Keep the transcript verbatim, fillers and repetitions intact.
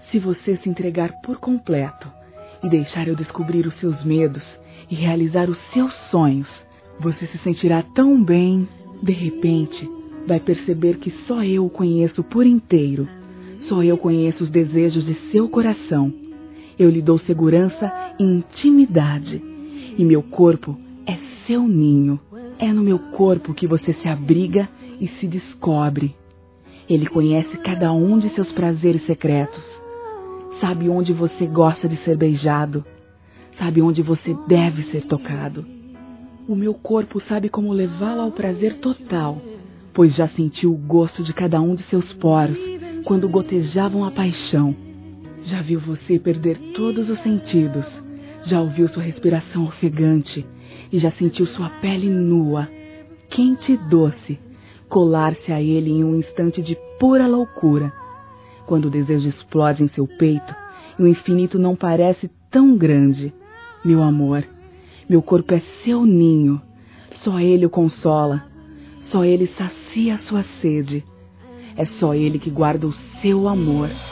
Se você se entregar por completo e deixar eu descobrir os seus medos e realizar os seus sonhos, você se sentirá tão bem. De repente, vai perceber que só eu o conheço por inteiro. Só eu conheço os desejos de seu coração. Eu lhe dou segurança e intimidade. E meu corpo é seu ninho. É no meu corpo que você se abriga e se descobre. Ele conhece cada um de seus prazeres secretos. Sabe onde você gosta de ser beijado. Sabe onde você deve ser tocado. O meu corpo sabe como levá-lo ao prazer total, pois já sentiu o gosto de cada um de seus poros quando gotejavam a paixão. Já viu você perder todos os sentidos. Já ouviu sua respiração ofegante e já sentiu sua pele nua, quente e doce, colar-se a ele em um instante de pura loucura. Quando o desejo explode em seu peito e o infinito não parece tão grande. Meu amor, meu corpo é seu ninho. Só ele o consola. Só ele sacia a sua sede. É só ele que guarda o seu amor.